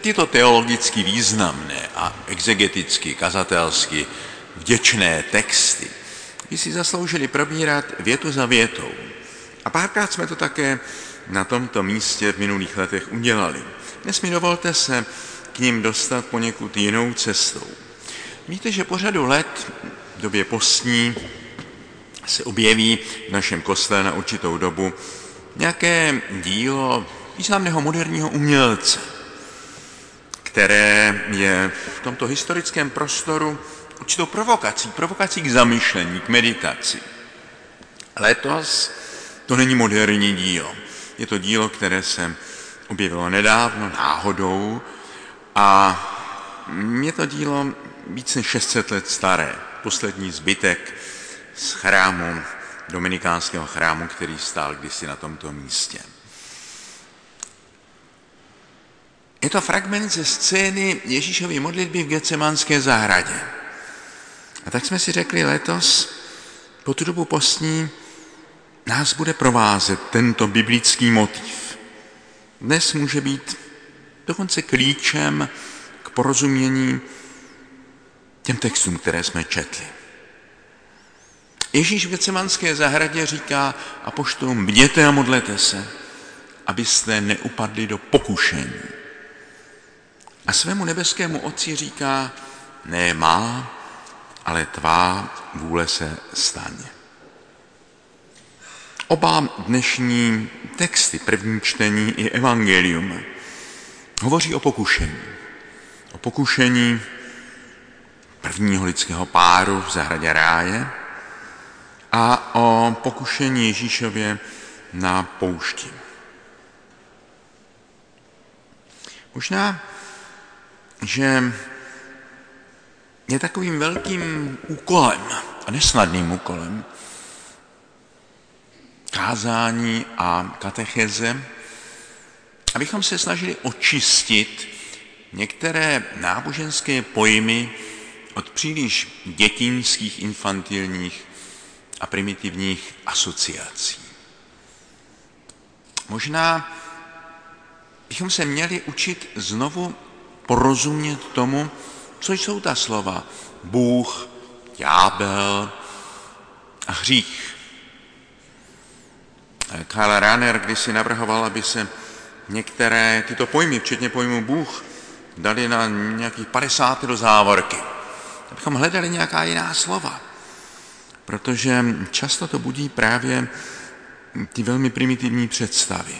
Tyto teologicky významné a exegeticky, kazatelsky vděčné texty by si zasloužili probírat větu za větou. A párkrát jsme to také na tomto místě v minulých letech udělali. Dnes mi dovolte se k ním dostat poněkud jinou cestou. Víte, že po řadu let v době postní se objeví v našem kostele na určitou dobu nějaké dílo významného moderního umělce, které je v tomto historickém prostoru určitou provokací k zamyšlení, k meditaci. Letos to není moderní dílo. Je to dílo, které se objevilo nedávno, náhodou, a je to dílo více než 600 let staré. Poslední zbytek z chrámu, dominikánského chrámu, který stál kdysi na tomto místě. Je to fragment ze scény Ježíšovy modlitby v Getsemanské zahradě. A tak jsme si řekli letos, po tu dobu postní, nás bude provázet tento biblický motiv. Dnes může být dokonce klíčem k porozumění těm textům, které jsme četli. Ježíš v Getsemanské zahradě říká apoštolům: bděte a modlete se, abyste neupadli do pokušení. A svému nebeskému Otci říká: ne má, ale tvá vůle se stane. Oba dnešní texty, první čtení i evangelium, hovoří o pokušení. O pokušení prvního lidského páru v zahradě ráje a o pokušení Ježíšově na poušti. Možná, že je takovým velkým úkolem a nesnadným úkolem kázání a katecheze, abychom se snažili očistit některé náboženské pojmy od příliš dětinských, infantilních a primitivních asociací. Možná bychom se měli učit znovu porozumět tomu, co jsou ta slova Bůh, ďábel a hřích. Karl Rahner kdysi navrhoval, aby se některé tyto pojmy, včetně pojmu Bůh, dali na nějakých 50 do závorky. Abychom hledali nějaká jiná slova. Protože často to budí právě ty velmi primitivní představy.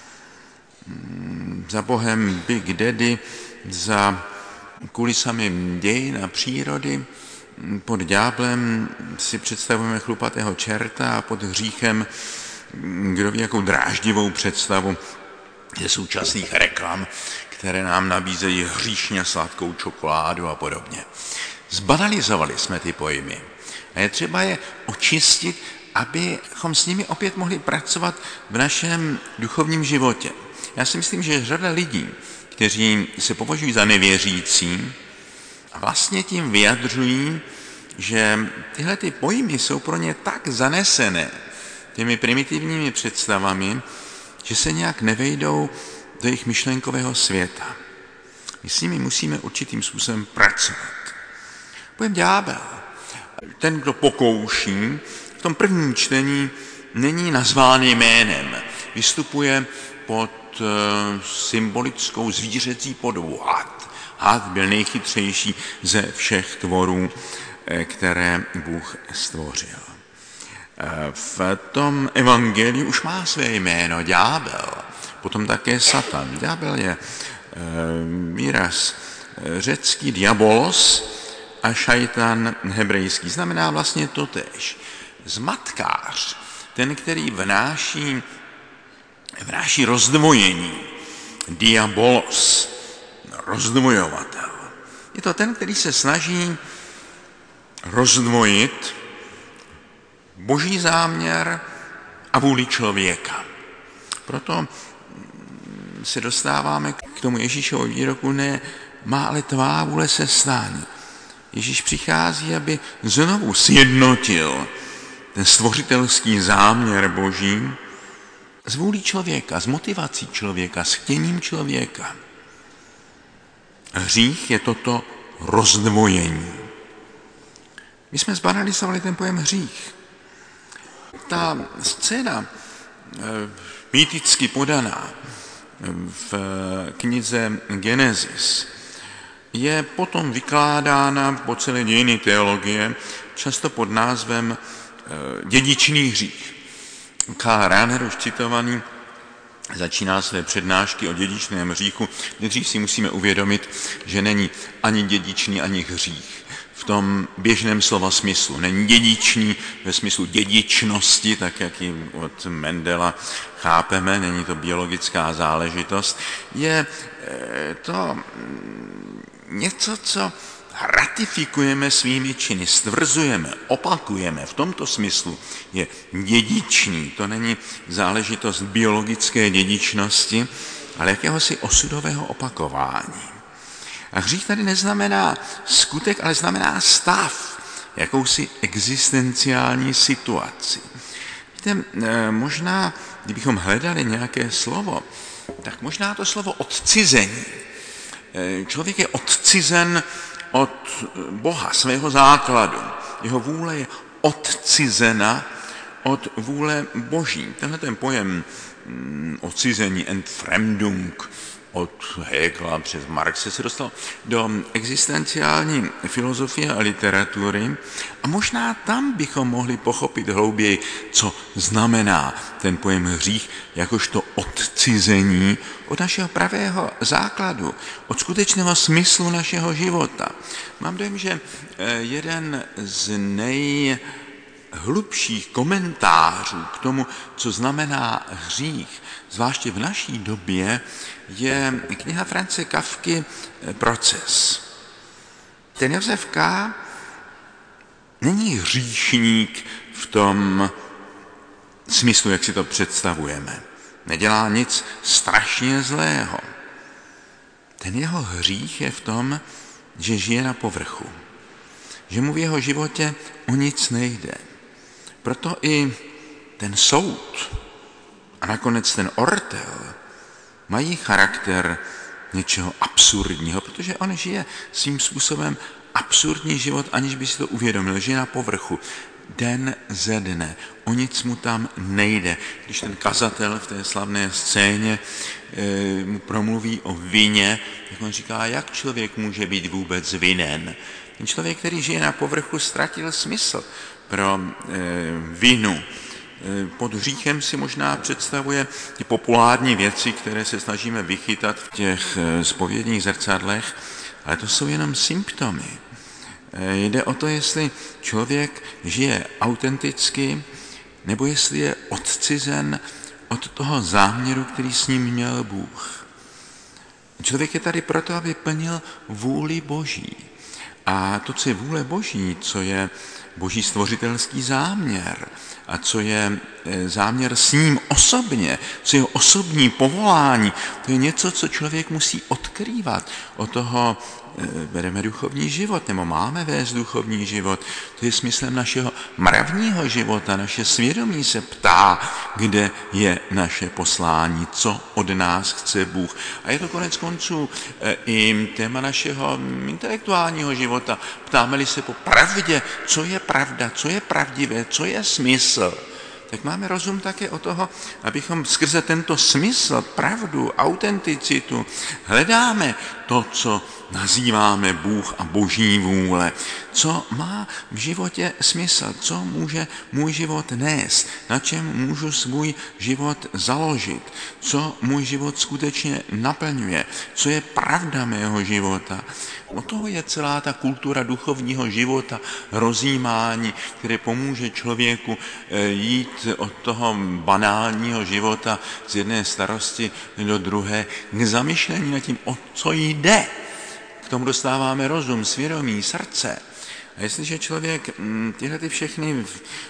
Za Bohem Big Daddy, za kulisami dějin a přírody, pod ďáblem si představujeme chlupatého čerta a pod hříchem kdo ví jakou dráždivou představu ze současných reklam, které nám nabízejí hříšně sladkou čokoládu a podobně. Zbanalizovali jsme ty pojmy a je třeba je očistit, abychom s nimi opět mohli pracovat v našem duchovním životě. Já si myslím, že řada lidí, kteří se považují za nevěřící, a vlastně tím vyjadřují, že tyhle ty pojmy jsou pro ně tak zanesené těmi primitivními představami, že se nějak nevejdou do jejich myšlenkového světa. My s nimi musíme určitým způsobem pracovat. Pojem ďábel, ten, kdo pokouší, v tom prvním čtení není nazván jménem. Vystupuje pod symbolickou zvířecí podobu had. Had byl nejchytřejší ze všech tvorů, které Bůh stvořil. V tom evangeliu už má své jméno ďábel, potom také Satan. Ďábel je výraz řecký diabolos a šajtan hebrejský. Znamená vlastně totéž. Zmatkář, ten, který vnáší rozdvojení, diabolos, rozdvojovatel. Je to ten, který se snaží rozdvojit boží záměr a vůli člověka. Proto se dostáváme k tomu Ježíšovu výroku: ne má, ale tvá vůle se stane. Ježíš přichází, aby znovu sjednotil ten stvořitelský záměr boží s vůlí člověka, s motivací člověka, s chtěním člověka. Hřích je toto rozdvojení. My jsme zbanalizovali ten pojem hřích. Ta scéna mýticky podaná v knize Genesis je potom vykládána po celé dějiny teologie, často pod názvem dědičný hřích. Karl Rahner, už citovaný, začíná své přednášky o dědičném hříchu. Nejdřív si musíme uvědomit, že není ani dědičný, ani hřích. V tom běžném slova smyslu. Není dědičný ve smyslu dědičnosti, tak jak ji od Mendela chápeme, není to biologická záležitost. Je to něco, co ratifikujeme svými činy, stvrzujeme, opakujeme. V tomto smyslu je dědičný. To není záležitost biologické dědičnosti, ale jakéhosi osudového opakování. A hřích tady neznamená skutek, ale znamená stav, jakousi existenciální situaci. Víte, možná, kdybychom hledali nějaké slovo, tak možná to slovo odcizení. Člověk je odcizen od Boha, svého základu. Jeho vůle je odcizena od vůle Boží. Tenhle ten pojem odcizení, Entfremdung, od Hegela přes Marxe se dostal do existenciální filozofie a literatury a možná tam bychom mohli pochopit hlouběji, co znamená ten pojem hřích, jakožto odcizení od našeho pravého základu, od skutečného smyslu našeho života. Mám dojem, že jeden z nejhlubších komentářů k tomu, co znamená hřích, zvláště v naší době, je kniha Franze Kafky Proces. Ten Josef K. není hříšník v tom smyslu, jak si to představujeme. Nedělá nic strašně zlého. Ten jeho hřích je v tom, že žije na povrchu. Že mu v jeho životě o nic nejde. Proto i ten soud a nakonec ten ortel mají charakter něčeho absurdního, protože on žije svým způsobem absurdní život, aniž by si to uvědomil, žije na povrchu. Den ze dne. O nic mu tam nejde. Když ten kazatel v té slavné scéně mu promluví o vině, tak on říká, jak člověk může být vůbec vinen. Ten člověk, který žije na povrchu, ztratil smysl pro vinu. Pod hříchem si možná představuje ty populární věci, které se snažíme vychytat v těch zpovědních zrcadlech, ale to jsou jenom symptomy. Jde o to, jestli člověk žije autenticky, nebo jestli je odcizen od toho záměru, který s ním měl Bůh. Člověk je tady proto, aby plnil vůli Boží. A to, co je vůle Boží, co je Boží stvořitelský záměr a co je záměr s ním osobně, co je osobní povolání, to je něco, co člověk musí odkrývat. Od toho vedeme duchovní život, nebo máme vést duchovní život. To je smyslem našeho mravního života. Naše svědomí se ptá, kde je naše poslání, co od nás chce Bůh. A je to konec konců i téma našeho intelektuálního života. Ptáme-li se po pravdě, co je pravda, co je pravdivé, co je smysl, tak máme rozum také o toho, abychom skrze tento smysl, pravdu, autenticitu, hledáme to, co nazýváme Bůh a Boží vůle, co má v životě smysl, co může můj život nést, na čem můžu svůj život založit, co můj život skutečně naplňuje, co je pravda mého života. O toho je celá ta kultura duchovního života, rozjímání, které pomůže člověku jít od toho banálního života z jedné starosti do druhé k zamyšlení nad tím, o co jde. K tomu dostáváme rozum, svědomí, srdce. A jestliže člověk tyhle všechny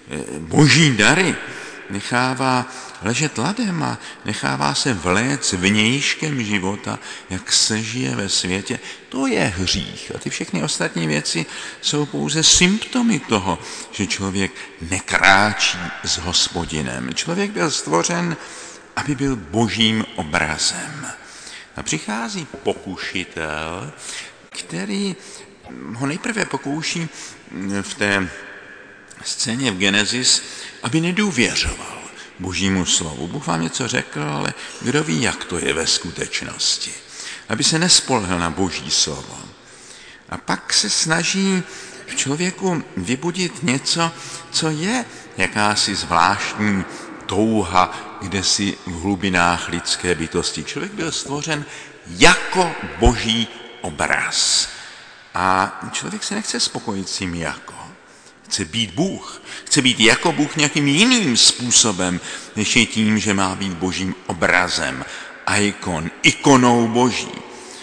boží dary nechává ležet ladem a nechává se vléct vnějškem života, jak se žije ve světě, to je hřích. A ty všechny ostatní věci jsou pouze symptomy toho, že člověk nekráčí s Hospodinem. Člověk byl stvořen, aby byl božím obrazem. A přichází pokušitel, který ho nejprve pokouší v té scéně v Genesis, aby nedůvěřoval Božímu slovu. Bůh vám něco řekl, ale kdo ví, jak to je ve skutečnosti. Aby se nespolehl na Boží slovo. A pak se snaží v člověku vybudit něco, co je jakási zvláštní touha kdesi v hlubinách lidské bytosti. Člověk byl stvořen jako Boží obraz. A člověk se nechce spokojit s tím jako. Chce být Bůh. Chce být jako Bůh nějakým jiným způsobem, než je tím, že má být Božím obrazem. Ikonou Boží.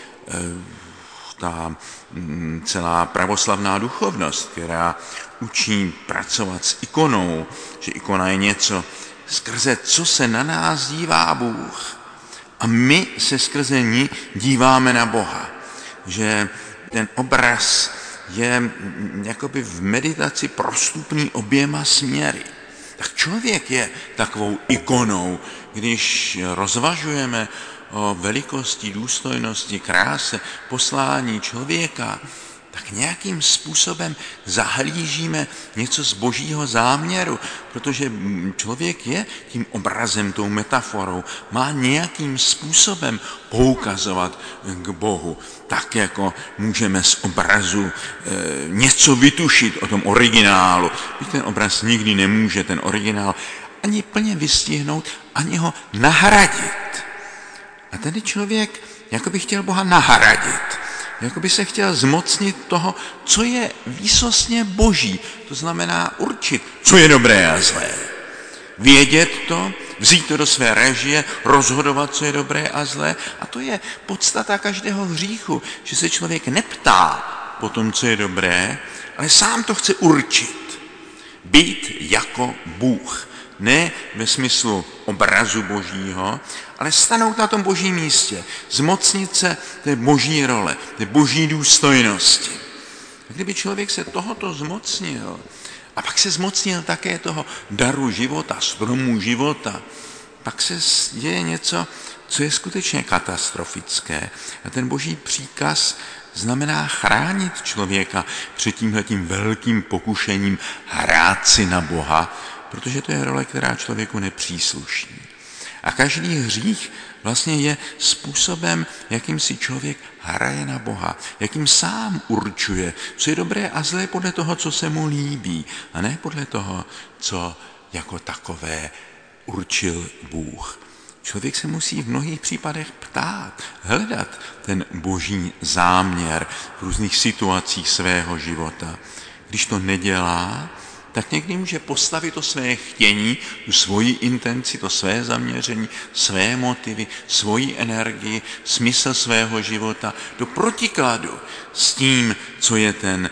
Ta celá pravoslavná duchovnost, která učí pracovat s ikonou, že ikona je něco, skrze co se na nás dívá Bůh. A my se skrze ní díváme na Boha. Že ten obraz je jakoby v meditaci prostupný oběma směry. Tak člověk je takovou ikonou, když rozvažujeme o velikosti, důstojnosti, kráse, poslání člověka, tak nějakým způsobem zahlížíme něco z Božího záměru, protože člověk je tím obrazem, tou metaforou, má nějakým způsobem poukazovat k Bohu, tak jako můžeme z obrazu něco vytušit o tom originálu. Ten obraz nikdy nemůže ten originál ani plně vystihnout, ani ho nahradit. A tady člověk jako by chtěl Boha nahradit. Jako by se chtěl zmocnit toho, co je výsostně Boží. To znamená určit, co je dobré a zlé. Vědět to, vzít to do své režie, rozhodovat, co je dobré a zlé. A to je podstata každého hříchu, že se člověk neptá po tom, co je dobré, ale sám to chce určit. Být jako Bůh. Ne ve smyslu obrazu Božího, ale stanout na tom Božím místě, zmocnit se té Boží role, té Boží důstojnosti. A kdyby člověk se tohoto zmocnil, a pak se zmocnil také toho daru života, stromu života, pak se děje něco, co je skutečně katastrofické. A ten Boží příkaz znamená chránit člověka před tímhletím velkým pokušením hrát si na Boha, protože to je role, která člověku nepřísluší. A každý hřích vlastně je způsobem, jakým si člověk hraje na Boha, jakým sám určuje, co je dobré a zlé podle toho, co se mu líbí, a ne podle toho, co jako takové určil Bůh. Člověk se musí v mnohých případech ptát, hledat ten Boží záměr v různých situacích svého života. Když to nedělá, tak někdy může postavit to své chtění, tu svoji intenci, to své zaměření, své motivy, svoji energii, smysl svého života do protikladu s tím, co je ten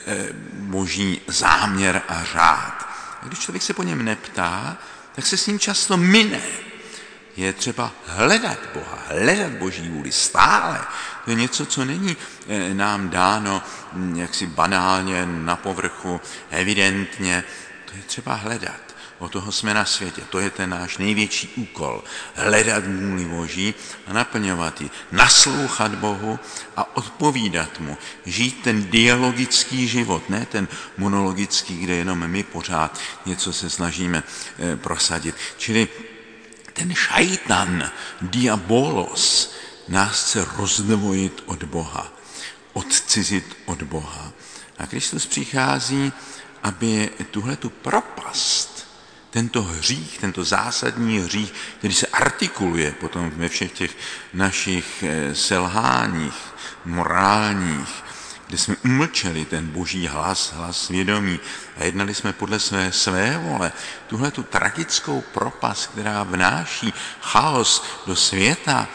Boží záměr a řád. A když člověk se po něm neptá, tak se s ním často mine. Je třeba hledat Boha, hledat Boží vůli stále. To je něco, co není nám dáno jaksi banálně na povrchu, evidentně. To je třeba hledat. O toho jsme na světě. To je ten náš největší úkol. Hledat vůli Boží a naplňovat ji. Naslouchat Bohu a odpovídat mu. Žít ten dialogický život, ne ten monologický, kde jenom my pořád něco se snažíme prosadit. Čili ten šajtan, diabolos, nás chce rozdvojit od Boha, odcizit od Boha. A Kristus přichází, aby tuhletu propast, tento hřích, tento zásadní hřích, který se artikuluje potom ve všech těch našich selháních morálních, kde jsme umlčeli ten Boží hlas svědomí a jednali jsme podle své vole, tuhletu tragickou propast, která vnáší chaos do světa,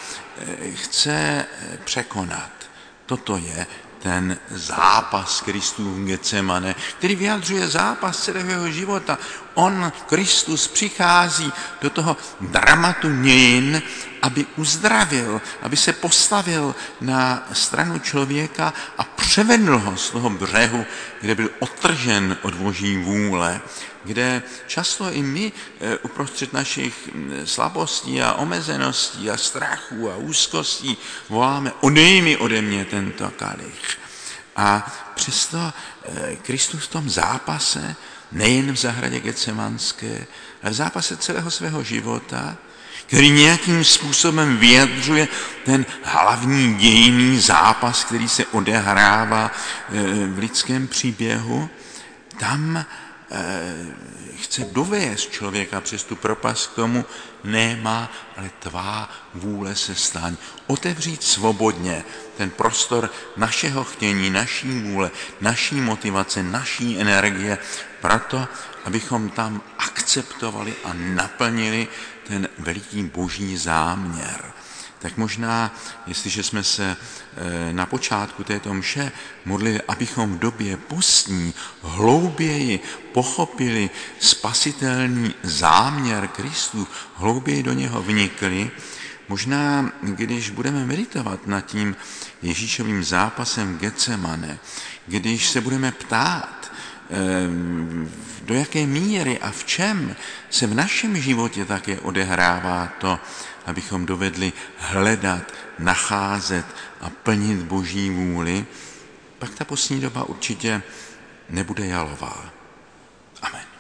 chce překonat. Toto je ten zápas Kristův v Getsemane, který vyjadřuje zápas celého jeho života. On, Kristus, přichází do toho dramatu dějin, aby uzdravil, aby se postavil na stranu člověka a převedl ho z toho břehu, kde byl odtržen od Boží vůle, kde často i my uprostřed našich slabostí a omezeností a strachů a úzkostí voláme: odejmi ode mě tento kalich. A přesto Kristus v tom zápase, nejen v zahradě Getsemanské, ale v zápase celého svého života, který nějakým způsobem vyjadřuje ten hlavní dějinný zápas, který se odehrává v lidském příběhu, tam chce dovést člověka přes tu propast k tomu: nemá, ale tvá vůle se staň. Otevřít svobodně ten prostor našeho chtění, naší vůle, naší motivace, naší energie, proto, abychom tam akceptovali a naplnili ten veliký boží záměr. Tak možná, jestliže jsme se na počátku této mše modlili, abychom v době postní hlouběji pochopili spasitelný záměr Kristu, hlouběji do něho vnikli, možná, když budeme meditovat nad tím Ježíšovým zápasem Getsemane, když se budeme ptát, do jaké míry a v čem se v našem životě také odehrává to, abychom dovedli hledat, nacházet a plnit Boží vůli, pak ta postní doba určitě nebude jalová. Amen.